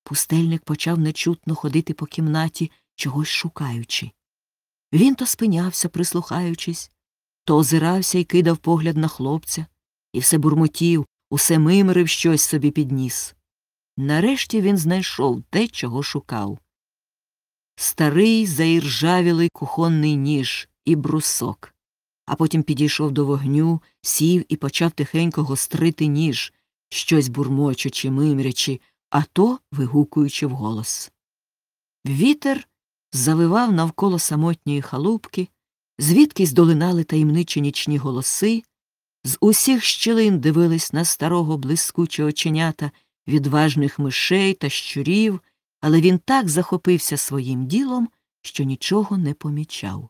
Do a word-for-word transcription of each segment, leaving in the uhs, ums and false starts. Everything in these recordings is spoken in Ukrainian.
Пустельник почав нечутно ходити по кімнаті, чогось шукаючи. Він то спинявся, прислухаючись, то озирався і кидав погляд на хлопця, і все бурмотів, усе мимрив щось собі під ніс. Нарешті він знайшов те, чого шукав. Старий заіржавілий кухонний ніж і брусок. А потім підійшов до вогню, сів і почав тихенько гострити ніж, щось бурмочучи, мимрячи, а то вигукуючи вголос. Вітер завивав навколо самотньої халупки, звідкись долинали таємничі нічні голоси, з усіх щілин дивились на старого блискучі оченята відважних мишей та щурів, але він так захопився своїм ділом, що нічого не помічав.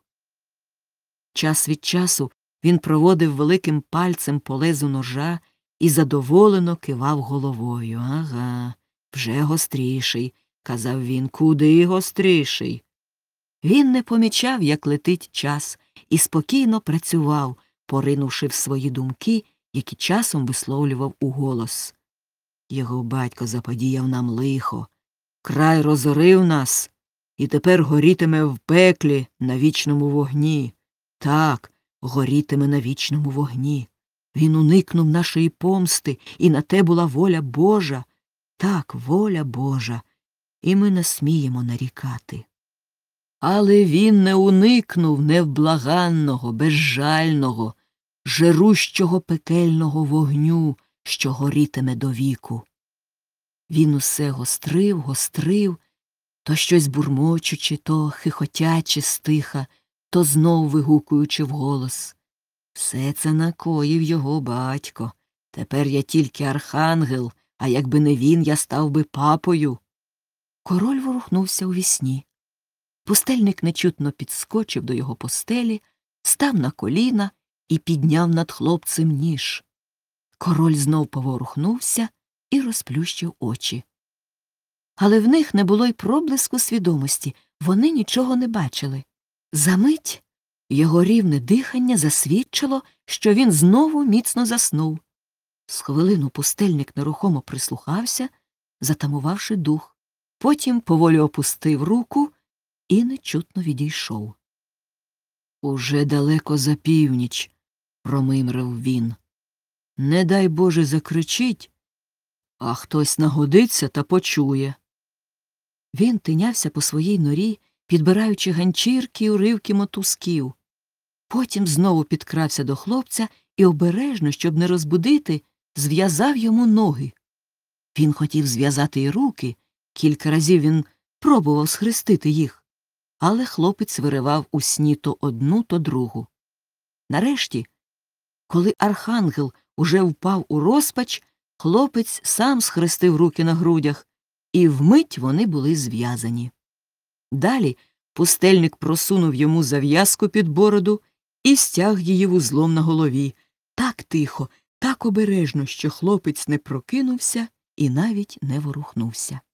Час від часу він проводив великим пальцем по лезу ножа і задоволено кивав головою. «Ага, вже гостріший», – казав він, – «куди гостріший». Він не помічав, як летить час, і спокійно працював, поринувши в свої думки, які часом висловлював уголос. Його батько заподіяв нам лихо, край розорив нас, і тепер горітиме в пеклі на вічному вогні. Так, горітиме на вічному вогні. Він уникнув нашої помсти, і на те була воля Божа. Так, воля Божа, і ми не сміємо нарікати. Але він не уникнув невблаганного, безжального, жирущого пекельного вогню, що горітиме до віку. Він усе гострив, гострив, то щось бурмочучи, то хихотячи стиха, то знов вигукуючи вголос. Все це накоїв його батько. Тепер я тільки архангел, а якби не він, я став би папою. Король ворухнувся у вісні. Пустельник нечутно підскочив до його постелі, став на коліна і підняв над хлопцем ніж. Король знов поворухнувся і розплющив очі. Але в них не було й проблиску свідомості, вони нічого не бачили. Замить його рівне дихання засвідчило, що він знову міцно заснув. З хвилину пустельник нерухомо прислухався, затамувавши дух. Потім поволі опустив руку і нечутно відійшов. «Уже далеко за північ», – промимрив він. «Не дай Боже закричить, а хтось нагодиться та почує». Він тинявся по своїй норі, підбираючи ганчірки й уривки мотузків. Потім знову підкрався до хлопця і обережно, щоб не розбудити, зв'язав йому ноги. Він хотів зв'язати й руки, кілька разів він пробував схрестити їх, але хлопець виривав у сні то одну, то другу. Нарешті, коли архангел уже впав у розпач, хлопець сам схрестив руки на грудях, і вмить вони були зв'язані. Далі пустельник просунув йому зав'язку під бороду і стяг її вузлом на голові, так тихо, так обережно, що хлопець не прокинувся і навіть не ворухнувся.